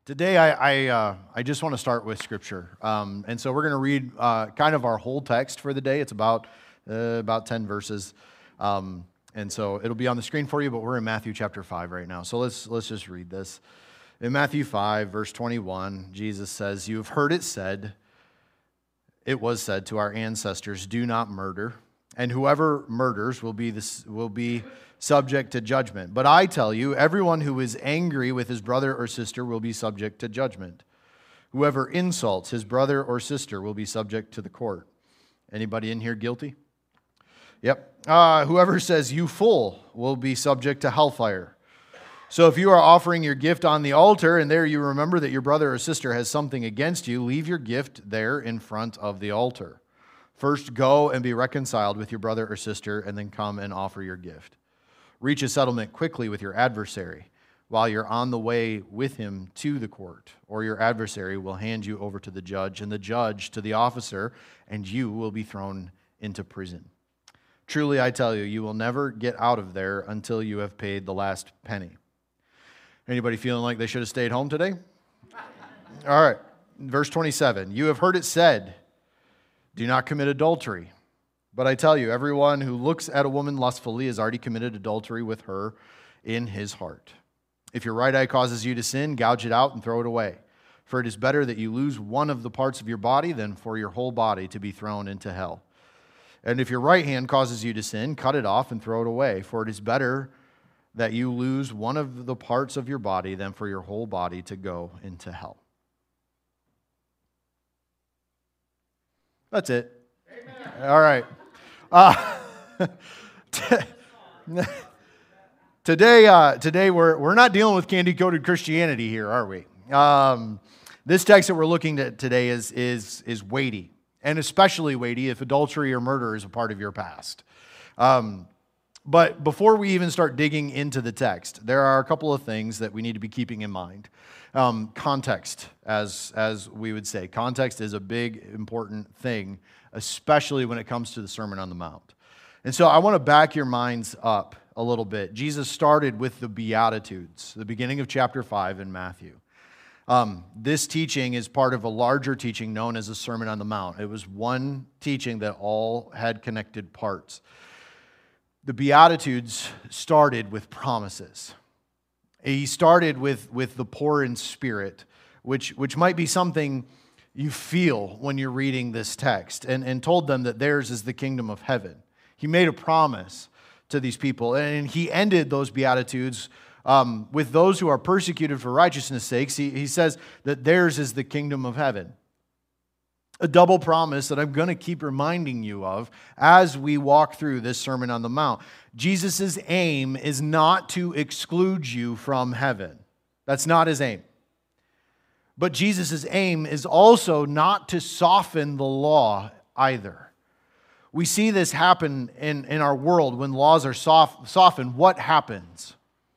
Today, I just want to start with Scripture. And so we're going to read kind of our whole text for the day. It's about 10 verses. And so it'll be on the screen for you, but we're in Matthew chapter 5 right now. So let's just read this. In Matthew 5, verse 21, Jesus says, "You have heard it said, it was said to our ancestors, 'Do not murder, and whoever murders will be subject to judgment. But I tell you, everyone who is angry with his brother or sister will be subject to judgment. Whoever insults his brother or sister will be subject to the court.'" Anybody in here guilty? Yep. "Whoever says 'you fool' will be subject to hellfire. So if you are offering your gift on the altar and there you remember that your brother or sister has something against you, leave your gift there in front of the altar. First go and be reconciled with your brother or sister, and then come and offer your gift. Reach a settlement quickly with your adversary while you're on the way with him to the court, or your adversary will hand you over to the judge, and the judge to the officer, and you will be thrown into prison. Truly, I tell you, you will never get out of there until you have paid the last penny." Anybody feeling like they should have stayed home today? All right, verse 27. "You have heard it said, 'Do not commit adultery.' But I tell you, everyone who looks at a woman lustfully has already committed adultery with her in his heart. If your right eye causes you to sin, gouge it out and throw it away. For it is better that you lose one of the parts of your body than for your whole body to be thrown into hell. And if your right hand causes you to sin, cut it off and throw it away. For it is better that you lose one of the parts of your body than for your whole body to go into hell." That's it. Amen. All right. Today we're not dealing with candy-coated Christianity here, are we? This text that we're looking at today is weighty, and especially weighty if adultery or murder is a part of your past. But before we even start digging into the text, there are a couple of things that we need to be keeping in mind. Context, as we would say. Context is a big, important thing, especially when it comes to the Sermon on the Mount. And so I want to back your minds up a little bit. Jesus started with the Beatitudes, the beginning of chapter 5 in Matthew. This teaching is part of a larger teaching known as the Sermon on the Mount. It was one teaching that all had connected parts. The Beatitudes started with promises. He started with the poor in spirit, which might be something you feel when you're reading this text, and told them that theirs is the kingdom of heaven. He made a promise to these people, and he ended those Beatitudes with those who are persecuted for righteousness' sakes. He says that theirs is the kingdom of heaven. A double promise that I'm going to keep reminding you of as we walk through this Sermon on the Mount. Jesus' aim is not to exclude you from heaven. That's not his aim. But Jesus' aim is also not to soften the law either. We see this happen in our world when laws are softened. What happens?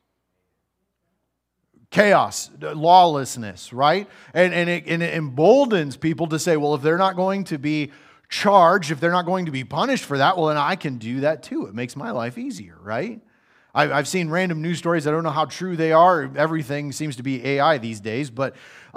Chaos, lawlessness, right? And it emboldens people to say, well, if they're not going to be charged, if they're not going to be punished for that, well, then I can do that too. It makes my life easier, right? I've seen random news stories. I don't know how true they are. Everything seems to be AI these days. But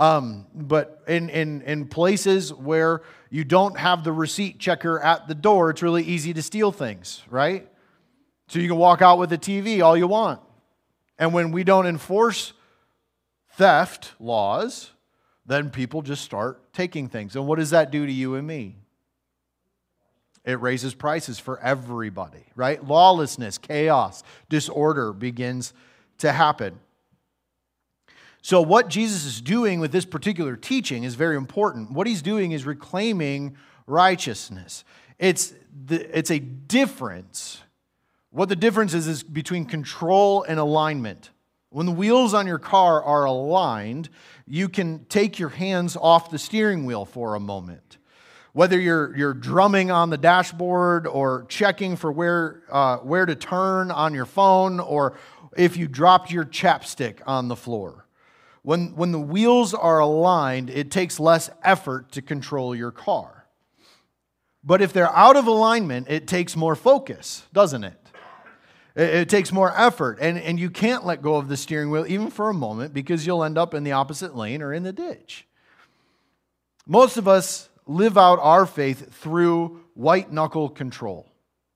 in places where you don't have the receipt checker at the door, it's really easy to steal things, right? So you can walk out with a TV all you want. And when we don't enforce theft laws, then people just start taking things. And what does that do to you and me? It raises prices for everybody, right? Lawlessness, chaos, disorder begins to happen. So what Jesus is doing with this particular teaching is very important. What he's doing is reclaiming righteousness. It's a difference. What the difference is between control and alignment. When the wheels on your car are aligned, you can take your hands off the steering wheel for a moment. Whether you're drumming on the dashboard or checking for where to turn on your phone, or if you dropped your chapstick on the floor. When the wheels are aligned, it takes less effort to control your car. But if they're out of alignment, it takes more focus, doesn't it? It takes more effort, and you can't let go of the steering wheel even for a moment because you'll end up in the opposite lane or in the ditch. Most of us live out our faith through white-knuckle control.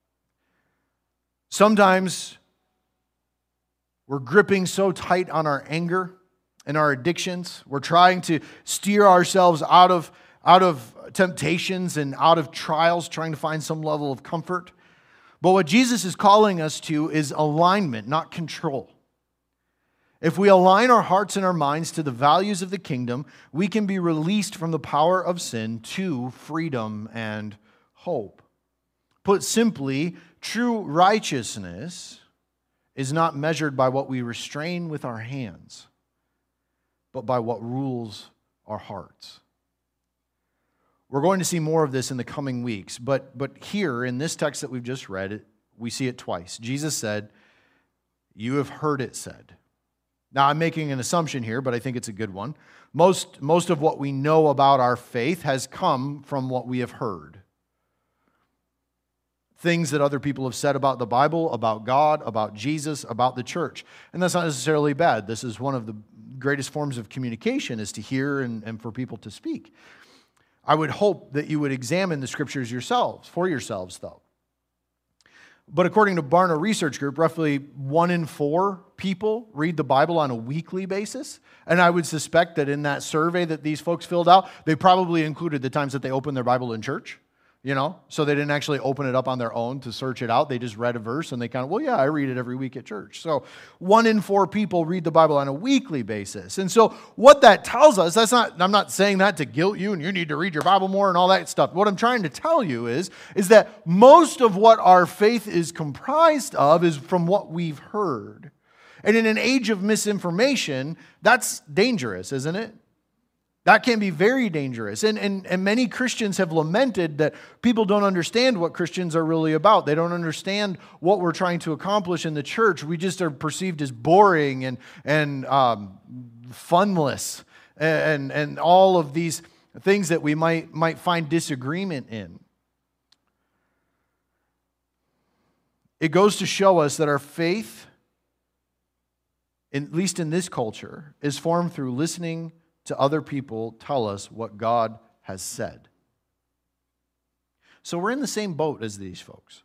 Sometimes we're gripping so tight on our anger and our addictions. We're trying to steer ourselves out of temptations and out of trials, trying to find some level of comfort. But what Jesus is calling us to is alignment, not control. If we align our hearts and our minds to the values of the kingdom, we can be released from the power of sin to freedom and hope. Put simply, true righteousness is not measured by what we restrain with our hands, but by what rules our hearts. We're going to see more of this in the coming weeks, but here in this text that we've just read, we see it twice. Jesus said, "You have heard it said." Now, I'm making an assumption here, but I think it's a good one. Most of what we know about our faith has come from what we have heard. Things that other people have said about the Bible, about God, about Jesus, about the church. And that's not necessarily bad. This is one of the greatest forms of communication, is to hear and for people to speak. I would hope that you would examine the scriptures for yourselves, though. But according to Barna Research Group, roughly 1 in 4 people read the Bible on a weekly basis. And I would suspect that in that survey that these folks filled out, they probably included the times that they opened their Bible in church. So they didn't actually open it up on their own to search it out. They just read a verse and they kind of, well, yeah, I read it every week at church. So 1 in 4 people read the Bible on a weekly basis. And so what that tells us, I'm not saying that to guilt you and you need to read your Bible more and all that stuff. What I'm trying to tell you is that most of what our faith is comprised of is from what we've heard. And in an age of misinformation, that's dangerous, isn't it? That can be very dangerous. And many Christians have lamented that people don't understand what Christians are really about. They don't understand what we're trying to accomplish in the church. We just are perceived as boring and funless and all of these things that we might find disagreement in. It goes to show us that our faith, at least in this culture, is formed through listening to other people tell us what God has said. So we're in the same boat as these folks.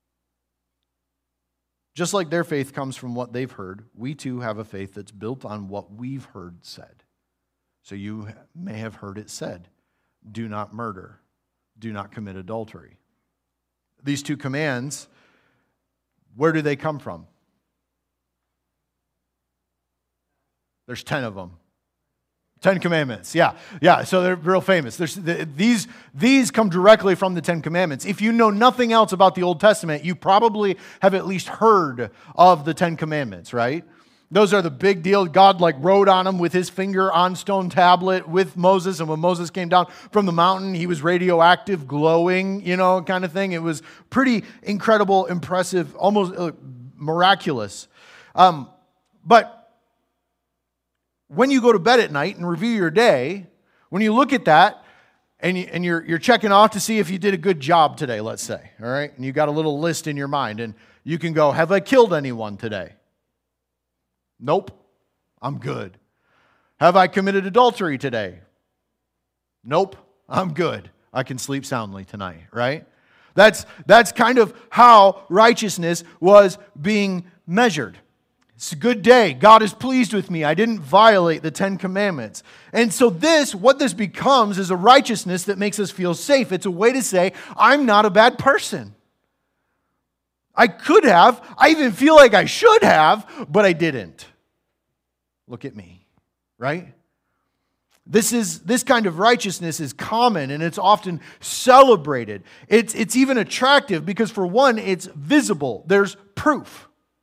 Just like their faith comes from what they've heard, we too have a faith that's built on what we've heard said. So you may have heard it said, do not murder, do not commit adultery. These 2 commands, where do they come from? There's 10 of them. 10 Commandments, yeah. So they're real famous. These come directly from the 10 Commandments. If you know nothing else about the Old Testament, you probably have at least heard of the 10 Commandments, right? Those are the big deal. God wrote on them with his finger on stone tablet with Moses. And when Moses came down from the mountain, he was radioactive, glowing, kind of thing. It was pretty incredible, impressive, almost miraculous. But when you go to bed at night and review your day, when you look at that and you're checking off to see if you did a good job today, let's say, all right? And you got a little list in your mind and you can go, have I killed anyone today? Nope, I'm good. Have I committed adultery today? Nope, I'm good. I can sleep soundly tonight, right? That's kind of how righteousness was being measured. It's a good day. God is pleased with me. I didn't violate the 10 Commandments. And so what this becomes is a righteousness that makes us feel safe. It's a way to say, I'm not a bad person. I could have. I even feel like I should have, but I didn't. Look at me, right? This kind of righteousness is common and it's often celebrated. It's even attractive because, for one, it's visible. There's proof.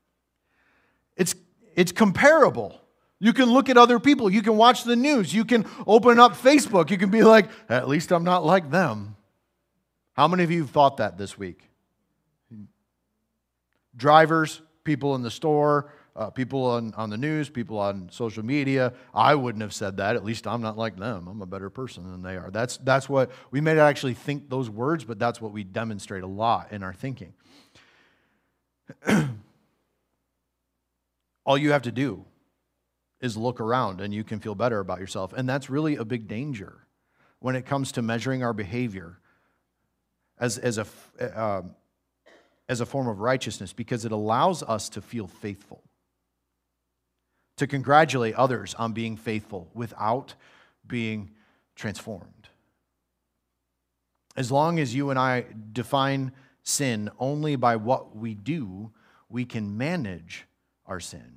It's comparable. You can look at other people. You can watch the news. You can open up Facebook. You can be like, at least I'm not like them. How many of you have thought that this week? Drivers, people in the store, people on the news, people on social media. I wouldn't have said that. At least I'm not like them. I'm a better person than they are. That's what, we may not actually think those words, but that's what we demonstrate a lot in our thinking. all you have to do is look around and you can feel better about yourself. And that's really a big danger when it comes to measuring our behavior as a form of righteousness, because it allows us to feel faithful, to congratulate others on being faithful without being transformed. As long as you and I define sin only by what we do, we can manage our sin.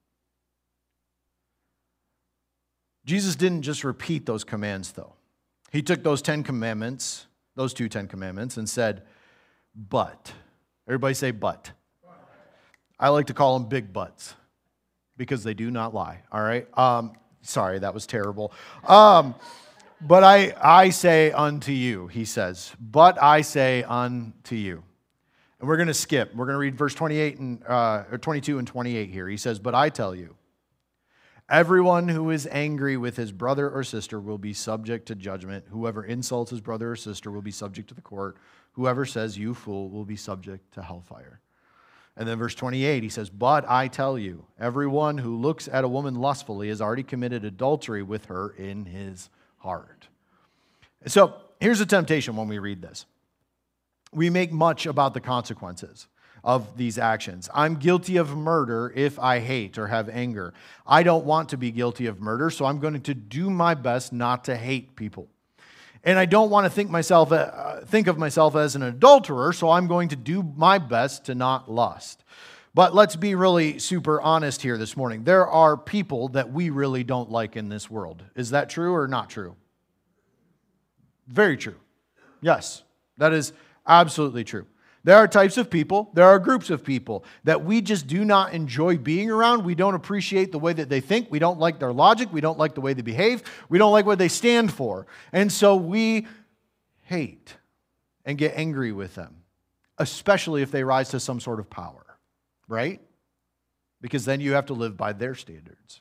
Jesus didn't just repeat those commands, though. He took those 10 commandments, those two 10 commandments, and said, but. Everybody say but. I like to call them big buts because they do not lie, all right? Sorry, that was terrible. But I say unto you, he says, but I say unto you. And we're going to skip. We're going to read verse 28 and or 22 and 28 here. He says, but I tell you, everyone who is angry with his brother or sister will be subject to judgment. Whoever insults his brother or sister will be subject to the court. Whoever says, you fool, will be subject to hellfire. And then verse 28, he says, but I tell you, everyone who looks at a woman lustfully has already committed adultery with her in his heart. So here's a temptation when we read this. We make much about the consequences of these actions. I'm guilty of murder if I hate or have anger. I don't want to be guilty of murder, so I'm going to do my best not to hate people. And I don't want to think of myself as an adulterer, so I'm going to do my best to not lust. But let's be really super honest here this morning. There are people that we really don't like in this world. Is that true or not true? Very true. Yes, that is absolutely true. There are types of people, there are groups of people that we just do not enjoy being around. We don't appreciate the way that they think. We don't like their logic. We don't like the way they behave. We don't like what they stand for. And so we hate and get angry with them, especially if they rise to some sort of power, right? Because then you have to live by their standards.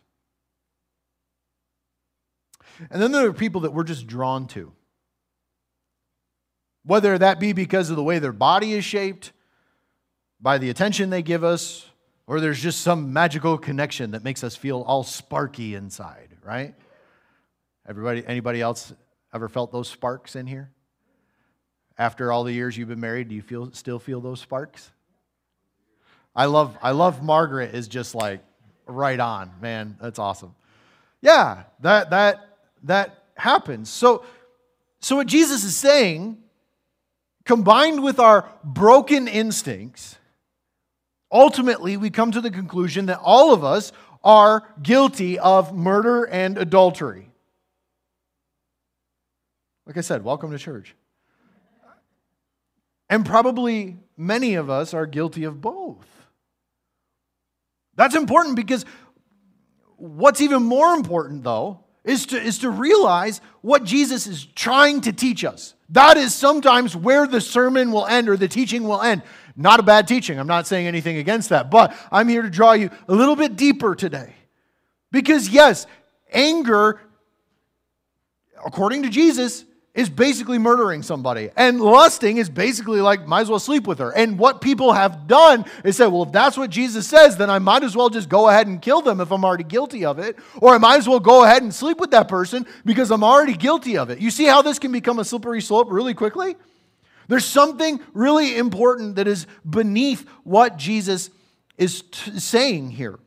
And then there are people that we're just drawn to. Whether that be because of the way their body is shaped, by the attention they give us, or there's just some magical connection that makes us feel all sparky inside, right? Anybody else ever felt those sparks in here? After all the years you've been married, do you still feel those sparks? I love Margaret is just like right on, man. That's awesome. Yeah, that happens. So what Jesus is saying, combined with our broken instincts, ultimately we come to the conclusion that all of us are guilty of murder and adultery. Like I said, welcome to church. And probably many of us are guilty of both. That's important because what's even more important, though, is to realize what Jesus is trying to teach us. That is sometimes where the sermon will end or the teaching will end. Not a bad teaching. I'm not saying anything against that. But I'm here to draw you a little bit deeper today. Because yes, anger, according to Jesus, is basically murdering somebody. And lusting is basically like, might as well sleep with her. And what people have done is said, well, if that's what Jesus says, then I might as well just go ahead and kill them if I'm already guilty of it. Or I might as well go ahead and sleep with that person because I'm already guilty of it. You see how this can become a slippery slope really quickly? There's something really important that is beneath what Jesus is saying here.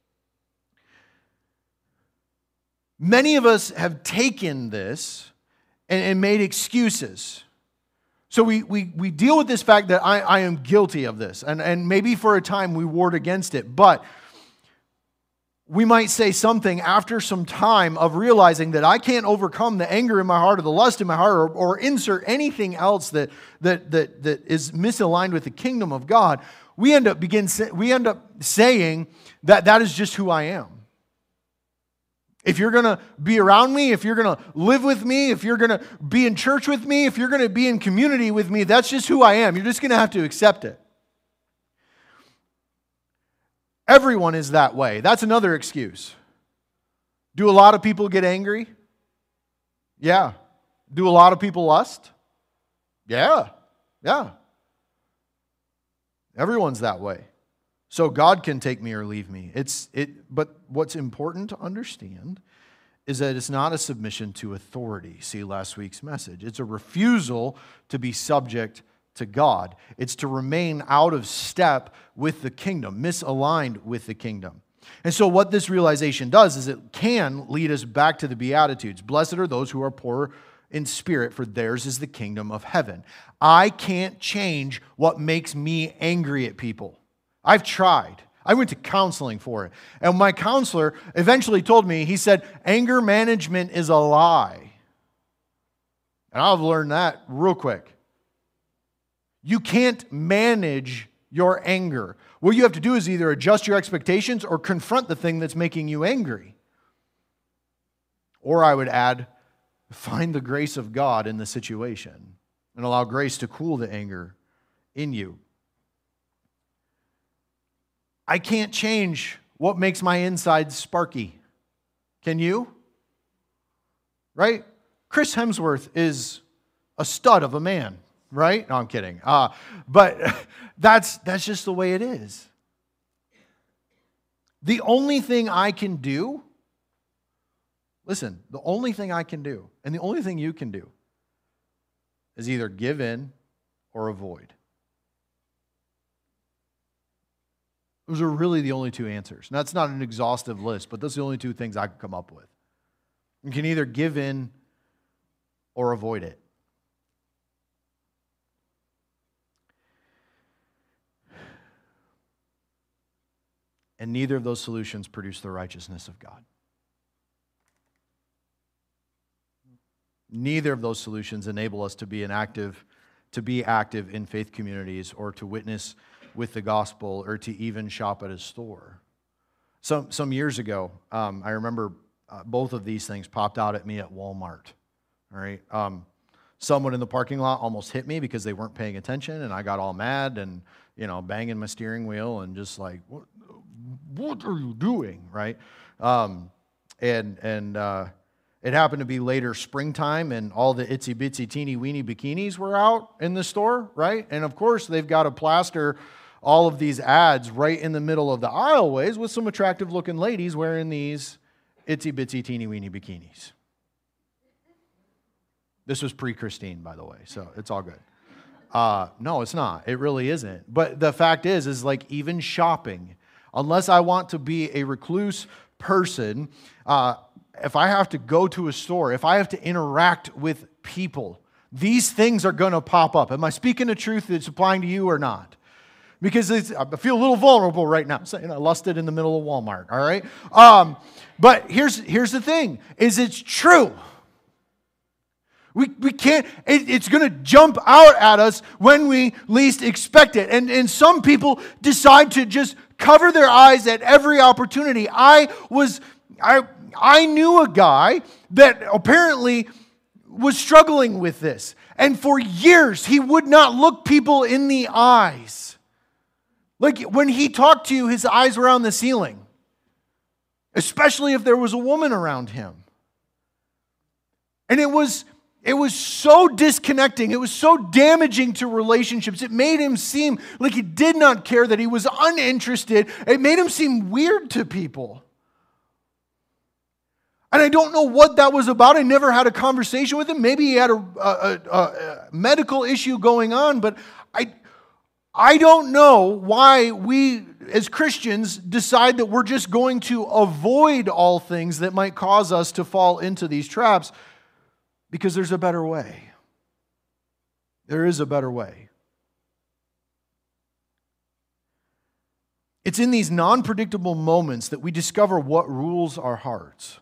Many of us have taken this and made excuses. So we deal with this fact that I am guilty of this. And maybe for a time we ward against it. But we might say something after some time of realizing that I can't overcome the anger in my heart or the lust in my heart or insert anything else that is misaligned with the kingdom of God. We end up saying that is just who I am. If you're going to be around me, if you're going to live with me, if you're going to be in church with me, if you're going to be in community with me, that's just who I am. You're just going to have to accept it. Everyone is that way. That's another excuse. Do a lot of people get angry? Yeah. Do a lot of people lust? Yeah. Everyone's that way. So God can take me or leave me. But what's important to understand is that it's not a submission to authority. See last week's message. It's a refusal to be subject to God. It's to remain out of step with the kingdom, misaligned with the kingdom. And so what this realization does is it can lead us back to the Beatitudes. Blessed are those who are poor in spirit, for theirs is the kingdom of heaven. I can't change what makes me angry at people. I've tried. I went to counseling for it. And my counselor eventually told me, he said, anger management is a lie. And I've learned that real quick. You can't manage your anger. What you have to do is either adjust your expectations or confront the thing that's making you angry. Or I would add, find the grace of God in the situation and allow grace to cool the anger in you. I can't change what makes my insides sparky. Can you? Right? Chris Hemsworth is a stud of a man, right? No, I'm kidding. But that's just the way it is. The only thing I can do, listen, the only thing I can do, and the only thing you can do, is either give in or avoid. Those are really the only two answers. Now, that's not an exhaustive list, but those are the only two things I can come up with. You can either give in or avoid it. And neither of those solutions produce the righteousness of God. Neither of those solutions enable us to be active in faith communities or to witness with the gospel or to even shop at a store. Some years ago, I remember both of these things popped out at me at Walmart. All right, someone in the parking lot almost hit me because they weren't paying attention, and I got all mad and banging my steering wheel and just like, what are you doing, right? It happened to be later springtime, and all the itsy bitsy teeny weeny bikinis were out in the store, right? And of course, they've got to plaster all of these ads right in the middle of the aisleways with some attractive looking ladies wearing these itsy bitsy teeny weeny bikinis. This was pre-Christine, by the way, so it's all good. No, it's not. It really isn't. But the fact is like even shopping, unless I want to be a recluse person, if I have to go to a store, if I have to interact with people, these things are going to pop up. Am I speaking the truth that's applying to you or not? Because I feel a little vulnerable right now, saying I lusted in the middle of Walmart, all right? But here's the thing, is it's true. We can't, it's going to jump out at us when we least expect it. And some people decide to just cover their eyes at every opportunity. I knew a guy that apparently was struggling with this. And for years, he would not look people in the eyes. Like when he talked to you, his eyes were on the ceiling. Especially if there was a woman around him. And it was so disconnecting. It was so damaging to relationships. It made him seem like he did not care, that he was uninterested. It made him seem weird to people. And I don't know what that was about. I never had a conversation with him. Maybe he had a medical issue going on, but I don't know why we as Christians decide that we're just going to avoid all things that might cause us to fall into these traps, because there's a better way. There is a better way. It's in these non-predictable moments that we discover what rules our hearts.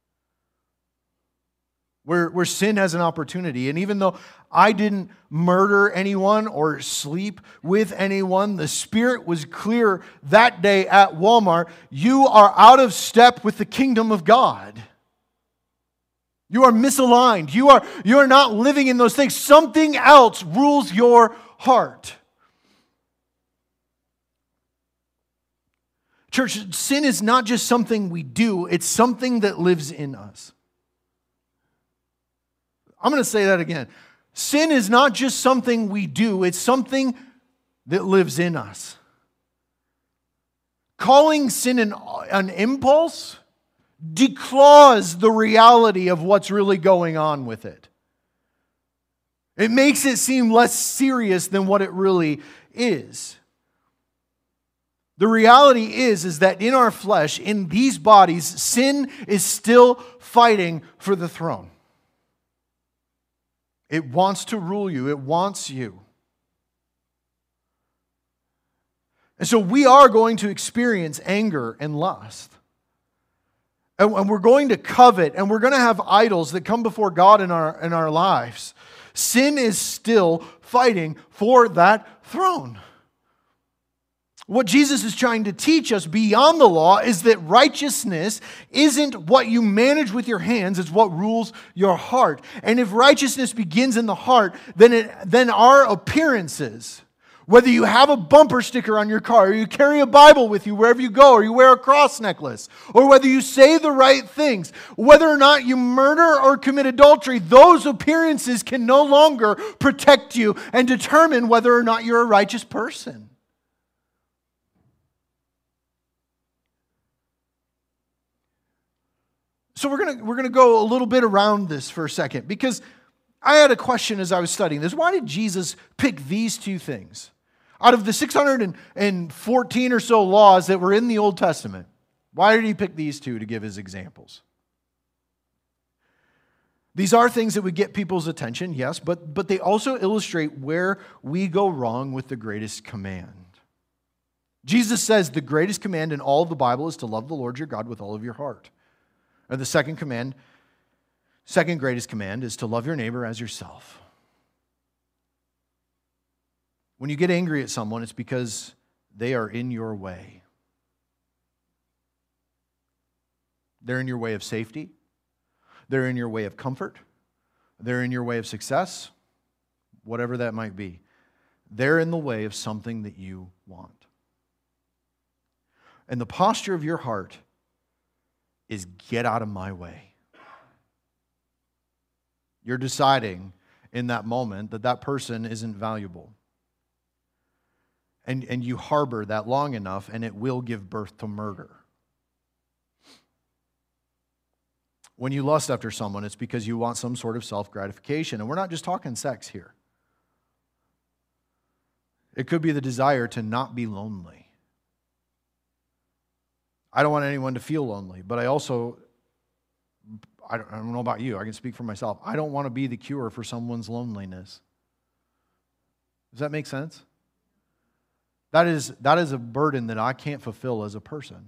Where sin has an opportunity. And even though I didn't murder anyone or sleep with anyone, the Spirit was clear that day at Walmart. You are out of step with the kingdom of God. You are misaligned. You are not living in those things. Something else rules your heart. Church, sin is not just something we do. It's something that lives in us. I'm going to say that again. Sin is not just something we do. It's something that lives in us. calling sin an impulse declaws the reality of what's really going on with it. It makes it seem less serious than what it really is. The reality is that in our flesh, in these bodies, sin is still fighting for the throne. It wants to rule you. It wants you. And so we are going to experience anger and lust. And we're going to covet, and we're going to have idols that come before God in our lives. Sin is still fighting for that throne. What Jesus is trying to teach us beyond the law is that righteousness isn't what you manage with your hands, it's what rules your heart. And if righteousness begins in the heart, then our appearances, whether you have a bumper sticker on your car, or you carry a Bible with you wherever you go, or you wear a cross necklace, or whether you say the right things, whether or not you murder or commit adultery, those appearances can no longer protect you and determine whether or not you're a righteous person. So we're gonna go a little bit around this for a second, because I had a question as I was studying this. Why did Jesus pick these two things? Out of the 614 or so laws that were in the Old Testament, why did he pick these two to give his examples? These are things that would get people's attention, yes, but they also illustrate where we go wrong with the greatest command. Jesus says the greatest command in all of the Bible is to love the Lord your God with all of your heart. And the second greatest command is to love your neighbor as yourself. When you get angry at someone, it's because they are in your way. They're in your way of safety. They're in your way of comfort. They're in your way of success, whatever that might be. They're in the way of something that you want. And the posture of your heart is get out of my way. You're deciding in that moment that person isn't valuable. And you harbor that long enough, and it will give birth to murder. When you lust after someone, it's because you want some sort of self-gratification. And we're not just talking sex here. It could be the desire to not be lonely. I don't want anyone to feel lonely, but I don't know about you, I can speak for myself. I don't want to be the cure for someone's loneliness. Does that make sense? That is a burden that I can't fulfill as a person.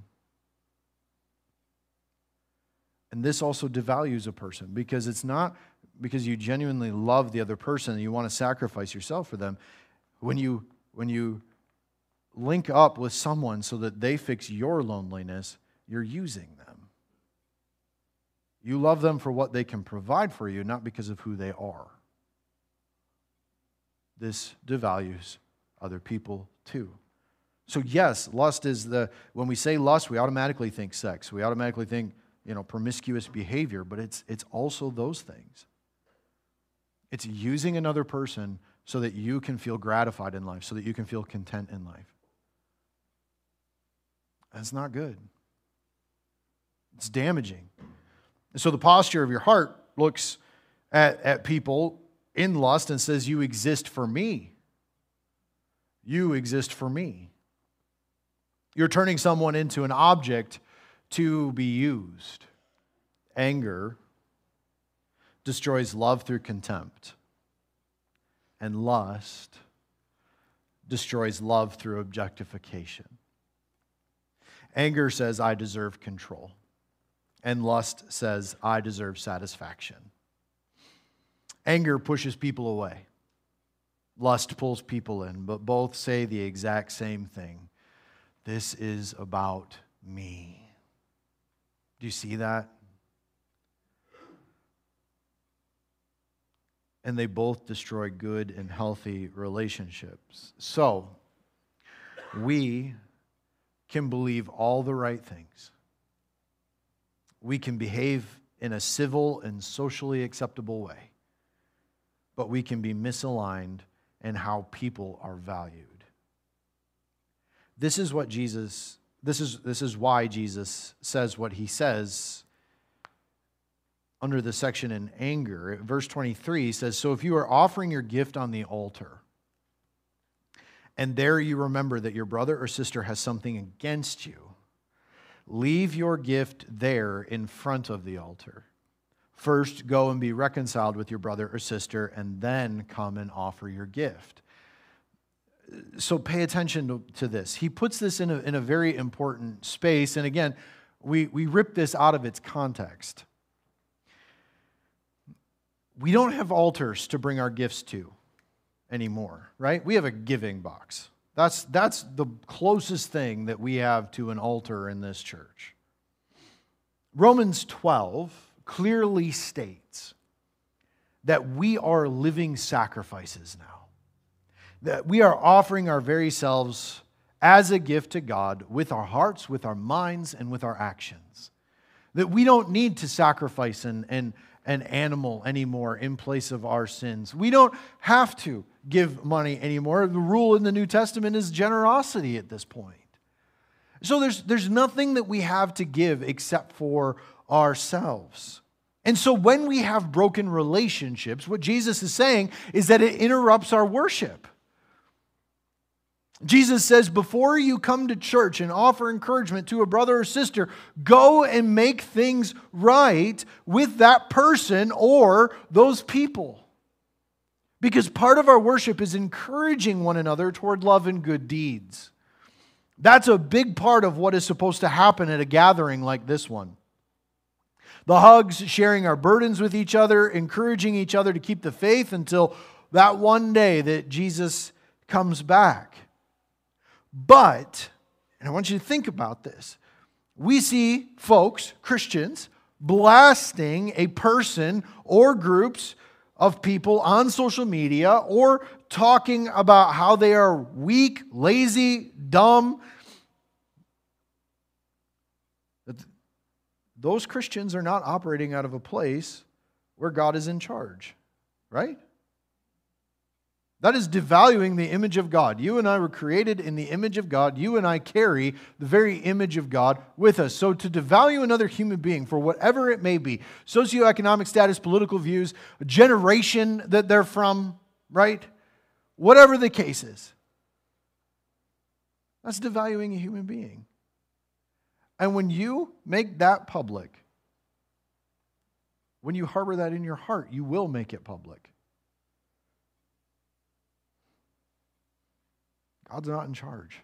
And this also devalues a person, because it's not because you genuinely love the other person and you want to sacrifice yourself for them. When you link up with someone so that they fix your loneliness, you're using them. You love them for what they can provide for you, not because of who they are. This devalues other people too. So yes, lust is when we say lust, we automatically think sex. We automatically think, promiscuous behavior, but it's also those things. It's using another person so that you can feel gratified in life, so that you can feel content in life. That's not good. It's damaging. And so the posture of your heart looks at people in lust and says, you exist for me. You exist for me. You're turning someone into an object to be used. Anger destroys love through contempt. And lust destroys love through objectification. Anger says, I deserve control. And lust says, I deserve satisfaction. Anger pushes people away. Lust pulls people in, but both say the exact same thing. This is about me. Do you see that? And they both destroy good and healthy relationships. So, we can believe all the right things. We can behave in a civil and socially acceptable way. But we can be misaligned in how people are valued. This is this is why Jesus says what he says under the section in anger. Verse 23 says, so if you are offering your gift on the altar, and there you remember that your brother or sister has something against you, leave your gift there in front of the altar. First, go and be reconciled with your brother or sister, and then come and offer your gift. So pay attention to this. He puts this in a very important space. And again, we rip this out of its context. We don't have altars to bring our gifts to anymore, right? We have a giving box. That's the closest thing that we have to an altar in this church. Romans 12 clearly states that we are living sacrifices now. That we are offering our very selves as a gift to God with our hearts, with our minds, and with our actions. That we don't need to sacrifice an animal anymore in place of our sins. We don't have to give money anymore. The rule in the New Testament is generosity at this point. So there's nothing that we have to give except for ourselves. And so when we have broken relationships, what Jesus is saying is that it interrupts our worship. Jesus says, before you come to church and offer encouragement to a brother or sister, go and make things right with that person or those people. Because part of our worship is encouraging one another toward love and good deeds. That's a big part of what is supposed to happen at a gathering like this one. The hugs, sharing our burdens with each other, encouraging each other to keep the faith until that one day that Jesus comes back. But, and I want you to think about this, we see folks, Christians, blasting a person or groups of people on social media or talking about how they are weak, lazy, dumb. Those Christians are not operating out of a place where God is in charge, right? That is devaluing the image of God. You and I were created in the image of God. You and I carry the very image of God with us. So to devalue another human being for whatever it may be, socioeconomic status, political views, generation that they're from, right? Whatever the case is, that's devaluing a human being. And when you make that public, when you harbor that in your heart, you will make it public. God's not in charge.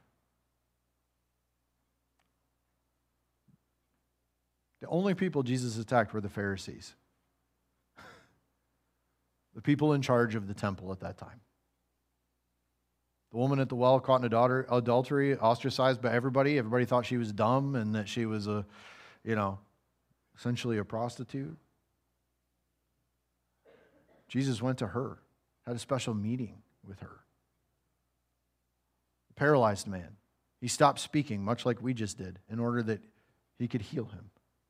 The only people Jesus attacked were the Pharisees. The people in charge of the temple at that time. The woman at the well caught in adultery, ostracized by everybody. Everybody thought she was dumb and that she was essentially a prostitute. Jesus went to her, had a special meeting with her. Paralyzed man. He stopped speaking, much like we just did, in order that he could heal him.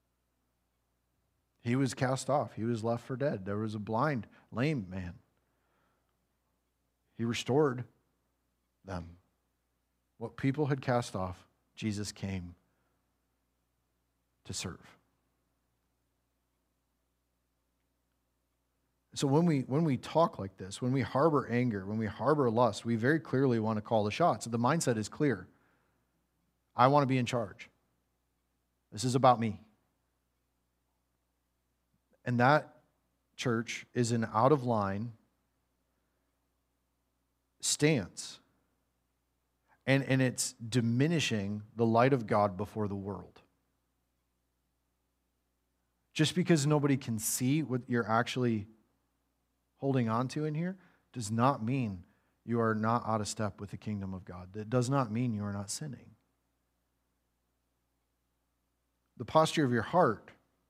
He was cast off. He was left for dead. There was a blind, lame man. He restored them. What people had cast off, Jesus came to serve. So when we talk like this, when we harbor anger, when we harbor lust, we very clearly want to call the shots. The mindset is clear. I want to be in charge. This is about me. And that, church, is an out-of-line stance. And it's diminishing the light of God before the world. Just because nobody can see what you're actually holding on to in here does not mean you are not out of step with the kingdom of God. That does not mean you are not sinning. The posture of your heart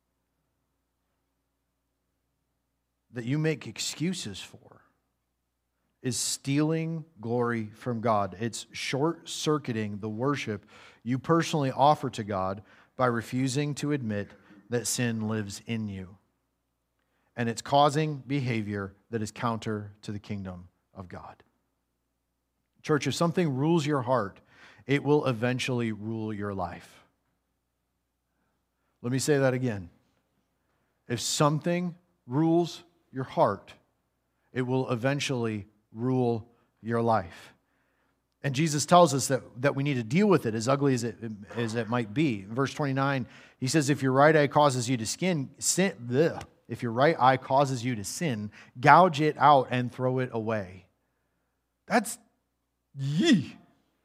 that you make excuses for is stealing glory from God. It's short-circuiting the worship you personally offer to God by refusing to admit that sin lives in you. And it's causing behavior that is counter to the kingdom of God. Church, if something rules your heart it will eventually rule your life. Let me say that again. If something rules your heart, it will eventually rule your life. And Jesus tells us that we need to deal with it, as ugly as it might be. In verse 29, he says, if your right eye causes you to sin, if your right eye causes you to sin, gouge it out and throw it away. That's yee.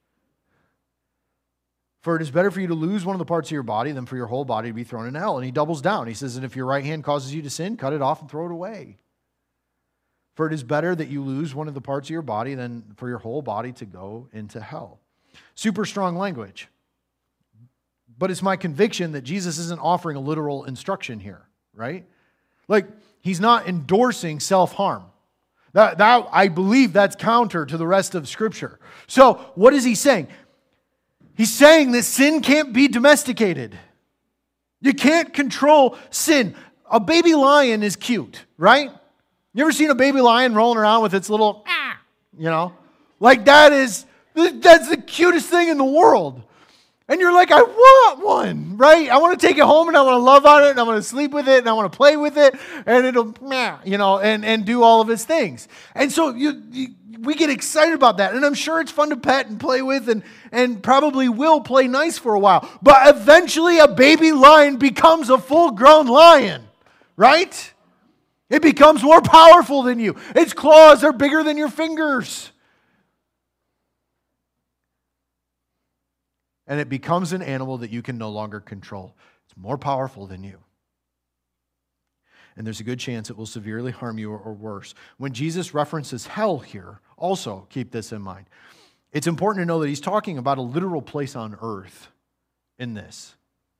For it is better for you to lose one of the parts of your body than for your whole body to be thrown in hell. And he doubles down. He says, and if your right hand causes you to sin, cut it off and throw it away. For it is better that you lose one of the parts of your body than for your whole body to go into hell. Super strong language. But it's my conviction that Jesus isn't offering a literal instruction here, right? Like, he's not endorsing self-harm. That I believe that's counter to the rest of Scripture. So, what is he saying? He's saying that sin can't be domesticated. You can't control sin. A baby lion is cute, right? You ever seen a baby lion rolling around with its little, Like that's the cutest thing in the world. And you're like, I want one, right? I want to take it home and I want to love on it and I want to sleep with it and I want to play with it and it'll, and do all of its things. And so we get excited about that. And I'm sure it's fun to pet and play with and probably will play nice for a while. But eventually a baby lion becomes a full-grown lion, right? It becomes more powerful than you. Its claws are bigger than your fingers. And it becomes an animal that you can no longer control. It's more powerful than you. And there's a good chance it will severely harm you or worse. When Jesus references hell here, also keep this in mind. It's important to know that he's talking about a literal place on earth in this.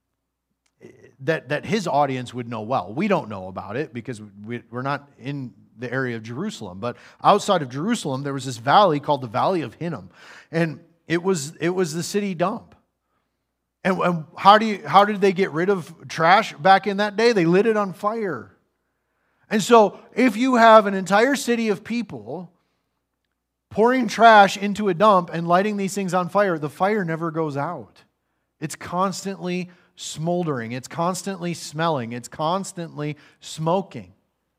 That his audience would know well. We don't know about it because we're not in the area of Jerusalem. But outside of Jerusalem, there was this valley called the Valley of Hinnom. And it was the city dump. And how did they get rid of trash back in that day? They lit it on fire. And so if you have an entire city of people pouring trash into a dump and lighting these things on fire, the fire never goes out. It's constantly smoldering. It's constantly smelling. It's constantly smoking.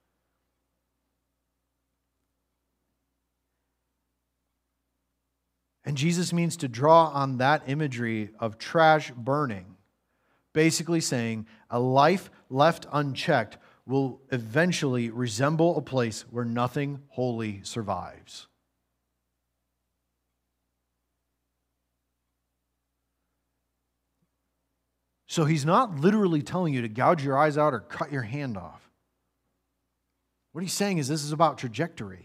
And Jesus means to draw on that imagery of trash burning, basically saying a life left unchecked will eventually resemble a place where nothing holy survives. So he's not literally telling you to gouge your eyes out or cut your hand off. What he's saying is this is about trajectory.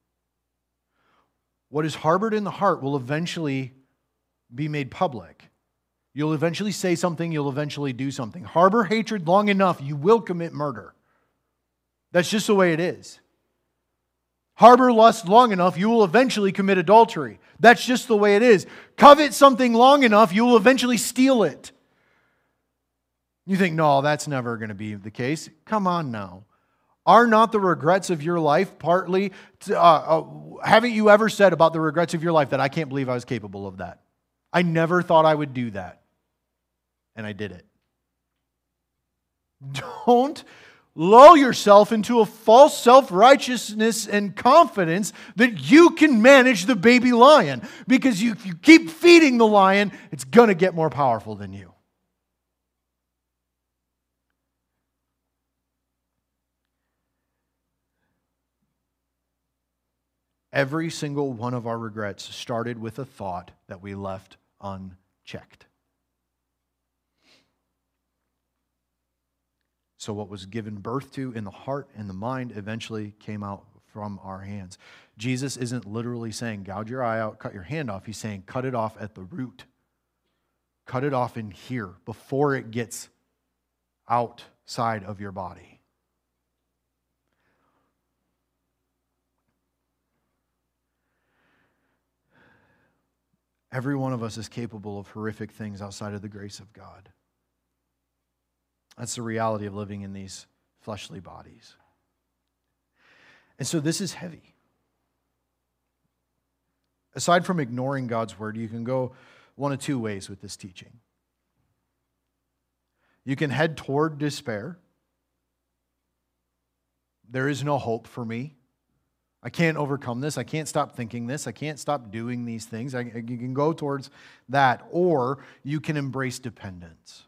What is harbored in the heart will eventually be made public. You'll eventually say something, you'll eventually do something. Harbor hatred long enough, you will commit murder. That's just the way it is. Harbor lust long enough, you will eventually commit adultery. That's just the way it is. Covet something long enough, you will eventually steal it. You think, no, that's never going to be the case. Come on now. Are not the regrets of your life partly, haven't you ever said about the regrets of your life that I can't believe I was capable of that? I never thought I would do that. And I did it. Don't lull yourself into a false self-righteousness and confidence that you can manage the baby lion. Because if you keep feeding the lion, it's going to get more powerful than you. Every single one of our regrets started with a thought that we left unchecked. So what was given birth to in the heart and the mind eventually came out from our hands. Jesus isn't literally saying, gouge your eye out, cut your hand off. He's saying, cut it off at the root. Cut it off in here before it gets outside of your body. Every one of us is capable of horrific things outside of the grace of God. That's the reality of living in these fleshly bodies. And so this is heavy. Aside from ignoring God's word, you can go one of two ways with this teaching. You can head toward despair. There is no hope for me. I can't overcome this. I can't stop thinking this. I can't stop doing these things. You can go towards that. Or you can embrace dependence.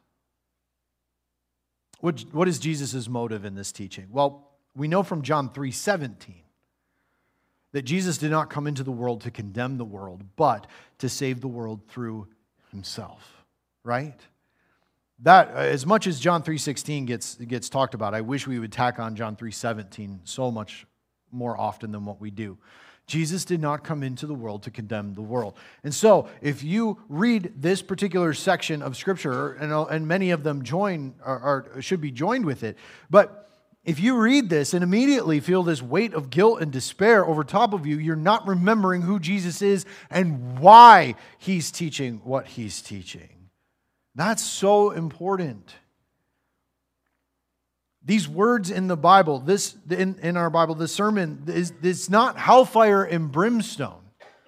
What is Jesus' motive in this teaching? Well, we know from John 3:17 that Jesus did not come into the world to condemn the world, but to save the world through himself. Right? That, as much as John 3:16 gets talked about, I wish we would tack on John 3:17 so much more often than what we do. Jesus did not come into the world to condemn the world. And so, if you read this particular section of Scripture, and many of them should be joined with it, but if you read this and immediately feel this weight of guilt and despair over top of you, you're not remembering who Jesus is and why he's teaching what he's teaching. That's so important. These words in the Bible, in our Bible, this sermon, it's not hellfire and brimstone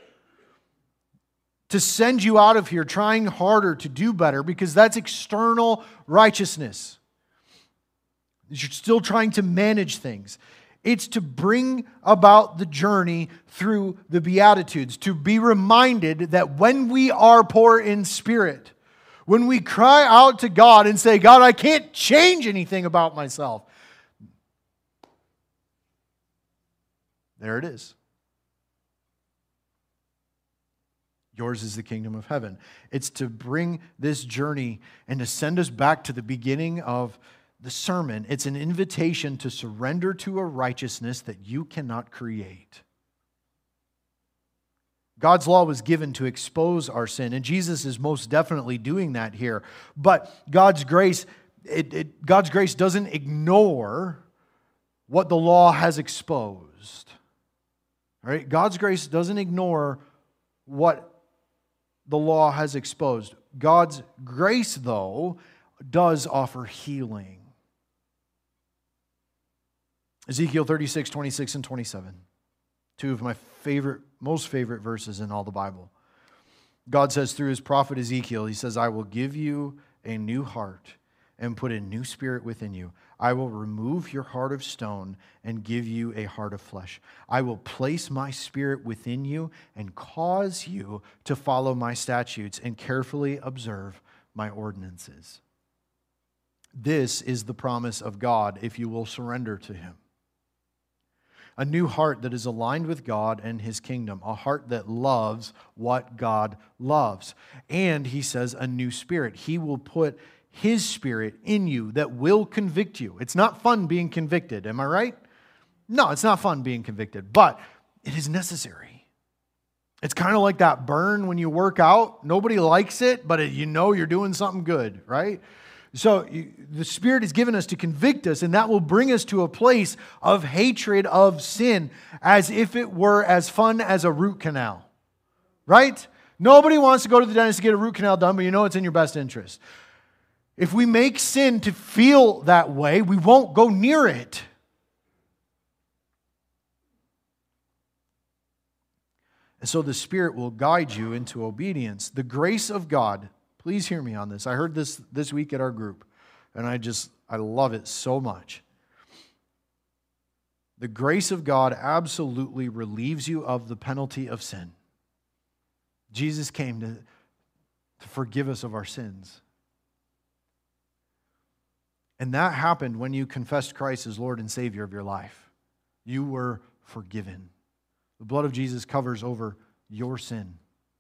to send you out of here trying harder to do better, because that's external righteousness. You're still trying to manage things. It's to bring about the journey through the Beatitudes, to be reminded that when we are poor in spirit, when we cry out to God and say, God, I can't change anything about myself. There it is. Yours is the kingdom of heaven. It's to bring this journey and to send us back to the beginning of the sermon. It's an invitation to surrender to a righteousness that you cannot create. God's law was given to expose our sin, and Jesus is most definitely doing that here. But God's grace, God's grace doesn't ignore what the law has exposed. All right? God's grace doesn't ignore what the law has exposed. God's grace, though, does offer healing. Ezekiel 36, 26, and 27. Two of my most favorite verses in all the Bible. God says through his prophet Ezekiel, he says, I will give you a new heart and put a new spirit within you. I will remove your heart of stone and give you a heart of flesh. I will place my spirit within you and cause you to follow my statutes and carefully observe my ordinances. This is the promise of God if you will surrender to him. A new heart that is aligned with God and his kingdom. A heart that loves what God loves. And he says a new spirit. He will put his spirit in you that will convict you. It's not fun being convicted, am I right? No, it's not fun being convicted, but it is necessary. It's kind of like that burn when you work out. Nobody likes it, but you know you're doing something good, right? So the Spirit is given us to convict us, and that will bring us to a place of hatred of sin, as if it were as fun as a root canal, right? Nobody wants to go to the dentist to get a root canal done, but you know it's in your best interest. If we make sin to feel that way, we won't go near it. And so the Spirit will guide you into obedience. The grace of God. Please hear me on this. I heard this week at our group, and I love it so much. The grace of God absolutely relieves you of the penalty of sin. Jesus came to forgive us of our sins. And that happened when you confessed Christ as Lord and Savior of your life. You were forgiven. The blood of Jesus covers over your sin.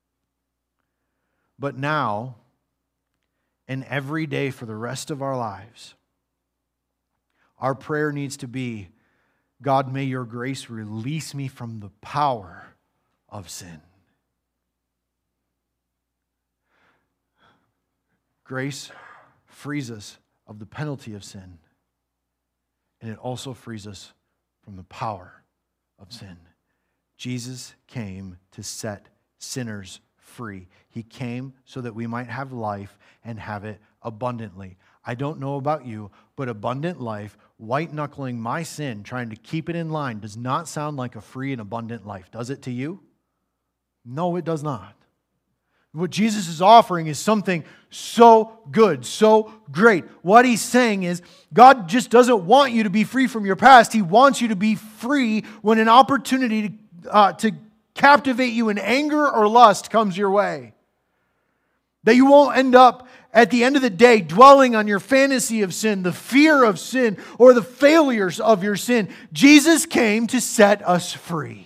But now, and every day for the rest of our lives, our prayer needs to be, God, may your grace release me from the power of sin. Grace frees us of the penalty of sin, and it also frees us from the power of sin. Jesus came to set sinners free. He came so that we might have life and have it abundantly. I don't know about you, but abundant life, white-knuckling my sin, trying to keep it in line, does not sound like a free and abundant life. Does it to you? No, it does not. What Jesus is offering is something so good, so great. What he's saying is, God just doesn't want you to be free from your past. He wants you to be free when an opportunity to captivate you in anger or lust comes your way. That you won't end up at the end of the day dwelling on your fantasy of sin, the fear of sin, or the failures of your sin. Jesus came to set us free.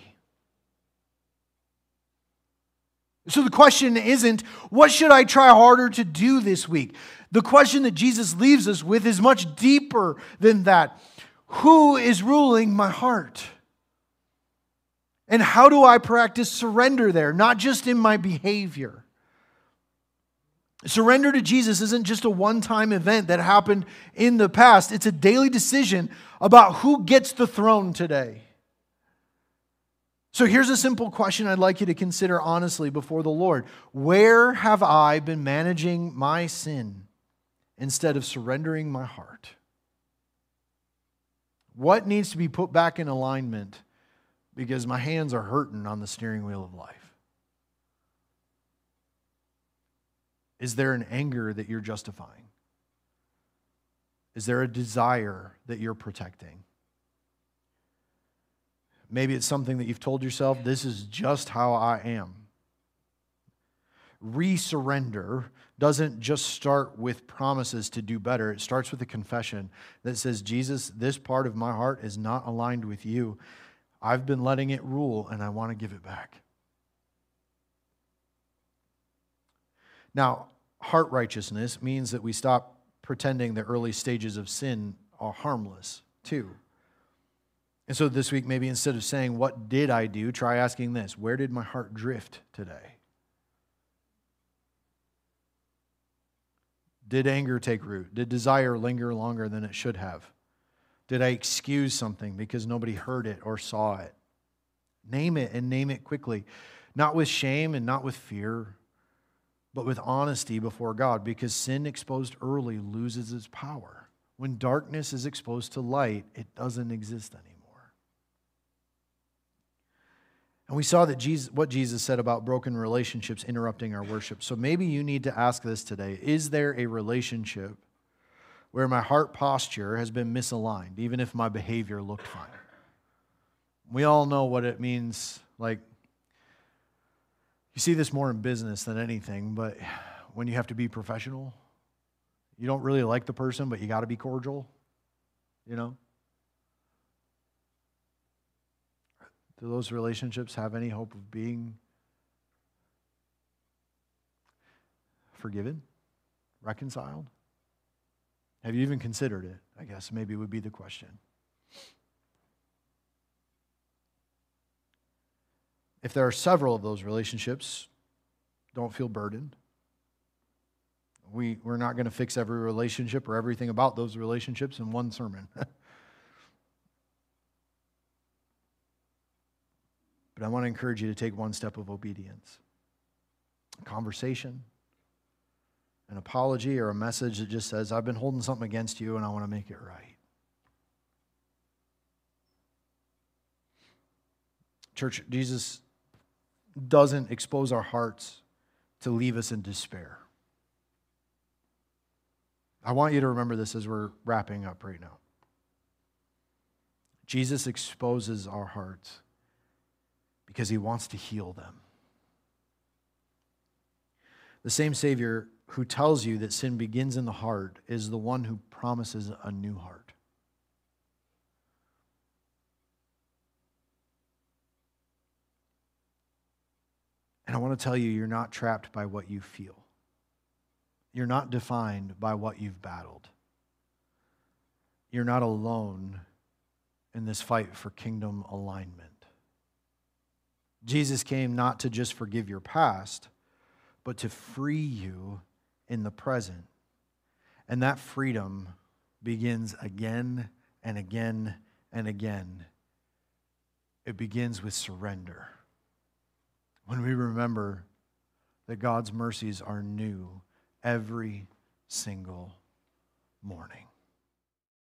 So the question isn't, what should I try harder to do this week? The question that Jesus leaves us with is much deeper than that. Who is ruling my heart? And how do I practice surrender there, not just in my behavior? Surrender to Jesus isn't just a one-time event that happened in the past. It's a daily decision about who gets the throne today. So here's a simple question I'd like you to consider honestly before the Lord. Where have I been managing my sin instead of surrendering my heart? What needs to be put back in alignment because my hands are hurting on the steering wheel of life? Is there an anger that you're justifying? Is there a desire that you're protecting? Maybe it's something that you've told yourself, this is just how I am. Resurrender doesn't just start with promises to do better. It starts with a confession that says, Jesus, this part of my heart is not aligned with you. I've been letting it rule, and I want to give it back. Now, heart righteousness means that we stop pretending the early stages of sin are harmless, too. And so this week, maybe instead of saying, what did I do? Try asking this, where did my heart drift today? Did anger take root? Did desire linger longer than it should have? Did I excuse something because nobody heard it or saw it? Name it, and name it quickly. Not with shame and not with fear, but with honesty before God, because sin exposed early loses its power. When darkness is exposed to light, it doesn't exist anymore. And we saw that what Jesus said about broken relationships interrupting our worship. So maybe you need to ask this today. Is there a relationship where my heart posture has been misaligned, even if my behavior looked fine? We all know what it means. Like, you see this more in business than anything, but when you have to be professional, you don't really like the person, but you got to be cordial, you know? Do those relationships have any hope of being forgiven, reconciled? Have you even considered it? I guess maybe would be the question. If there are several of those relationships, don't feel burdened. We're not going to fix every relationship or everything about those relationships in one sermon. But I want to encourage you to take one step of obedience. A conversation, an apology, or a message that just says, I've been holding something against you and I want to make it right. Church, Jesus doesn't expose our hearts to leave us in despair. I want you to remember this as we're wrapping up right now. Jesus exposes our hearts because he wants to heal them. The same Savior who tells you that sin begins in the heart is the one who promises a new heart. And I want to tell you, you're not trapped by what you feel. You're not defined by what you've battled. You're not alone in this fight for kingdom alignment. Jesus came not to just forgive your past, but to free you in the present. And that freedom begins again and again and again. It begins with surrender. When we remember that God's mercies are new every single morning.